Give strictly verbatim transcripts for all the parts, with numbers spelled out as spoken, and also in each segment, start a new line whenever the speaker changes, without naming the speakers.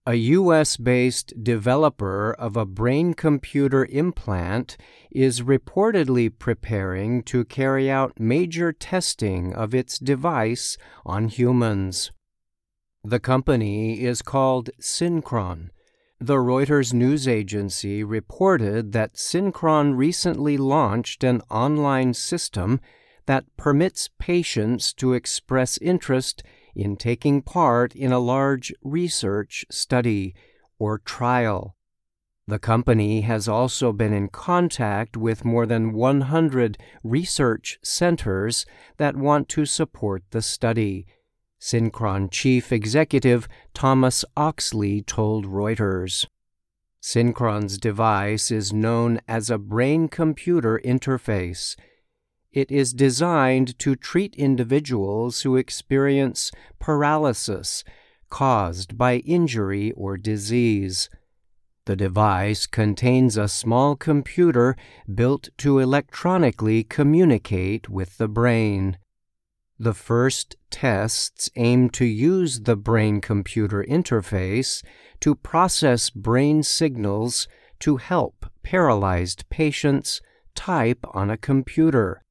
A U S-based developer of a brain-computer implant is reportedly preparing to carry out major testing of its device on humans. The company is called Synchron. The Reuters news agency reported that Synchron recently launched an online system that permits patients to express interest in taking part in a large research study or trial. The company has also been in contact with more than one hundred research centers that want to support the study. Synchron Chief Executive Thomas Oxley told Reuters. Synchron's device is known as a brain-computer interface. It is designed to treat individuals who experience paralysis caused by injury or disease. The device contains a small computer built to electronically communicate with the brain. The first tests aim to use the brain-computer interface to process brain signals to help paralyzed patients type on a computer.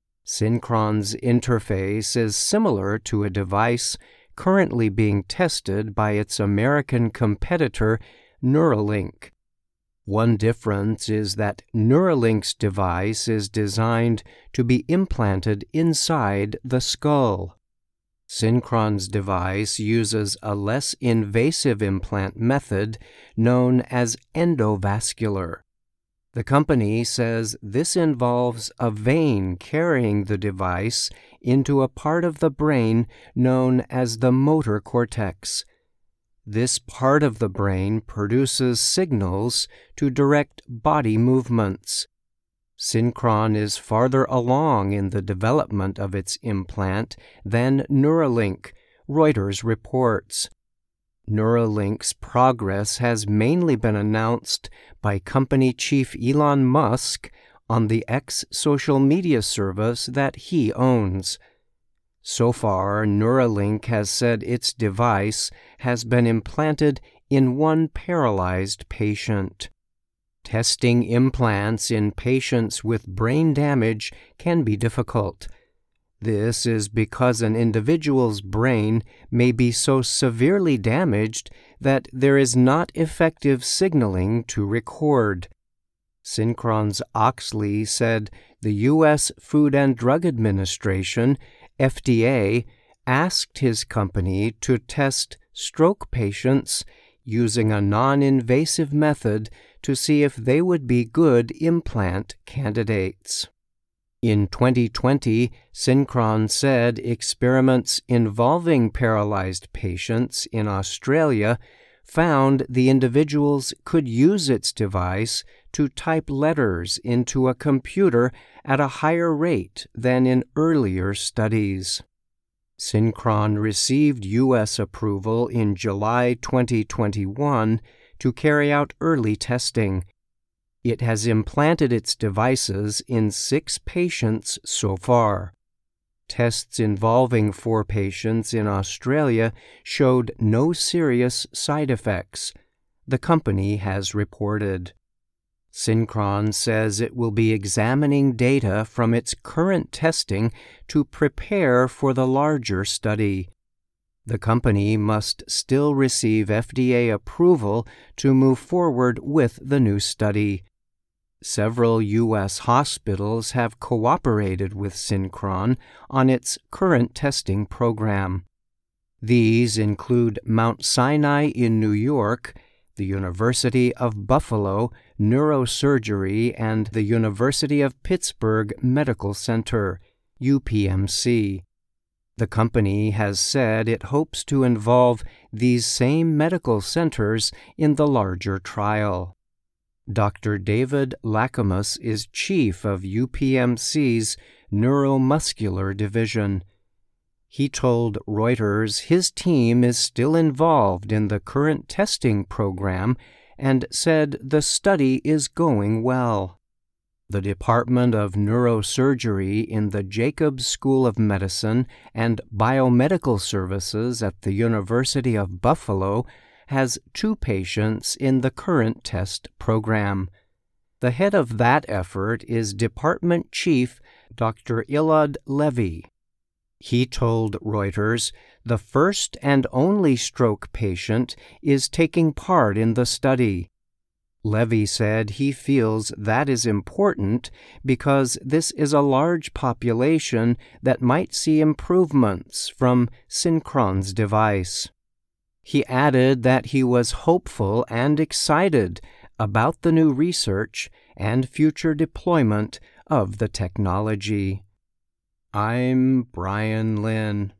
Synchron's interface is similar to a device currently being tested by its American competitor, Neuralink. One difference is that Neuralink's device is designed to be implanted inside the skull. Synchron's device uses a less invasive implant method known as endovascular. The company says this involves a vein carrying the device into a part of the brain known as the motor cortex. This part of the brain produces signals to direct body movements. Synchron is farther along in the development of its implant than Neuralink, Reuters reports. Neuralink's progress has mainly been announced by company chief Elon Musk on the X social media service that he owns. So far, Neuralink has said its device has been implanted in one paralyzed patient. Testing implants in patients with brain damage can be difficult. This is because an individual's brain may be so severely damaged that there is not effective signaling to record. Synchron's Oxley said the U S Food and Drug Administration, F D A, asked his company to test stroke patients using a non-invasive method to see if they would be good implant candidates. In twenty twenty, Synchron said experiments involving paralyzed patients in Australia found the individuals could use its device to type letters into a computer at a higher rate than in earlier studies. Synchron received U S approval in July twenty twenty-one to carry out early testing. It has implanted its devices in six patients so far. Tests involving four patients in Australia showed no serious side effects, the company has reported. Synchron says it will be examining data from its current testing to prepare for the larger study. The company must still receive F D A approval to move forward with the new study. Several U S hospitals have cooperated with Synchron on its current testing program. These include Mount Sinai in New York, the University of Buffalo Neurosurgery, and the University of Pittsburgh Medical Center, U P M C. The company has said it hopes to involve these same medical centers in the larger trial. Doctor David Lakamus is chief of U P M C's Neuromuscular Division. He told Reuters his team is still involved in the current testing program and said the study is going well. The Department of Neurosurgery in the Jacobs School of Medicine and Biomedical Services at the University of Buffalo has two patients in the current test program. The head of that effort is Department Chief Doctor Elad Levy. He told Reuters the first and only stroke patient is taking part in the study. Levy said he feels that is important because this is a large population that might see improvements from Synchron's device. He added that he was hopeful and excited about the new research and future deployment of the technology. I'm Brian Lynn.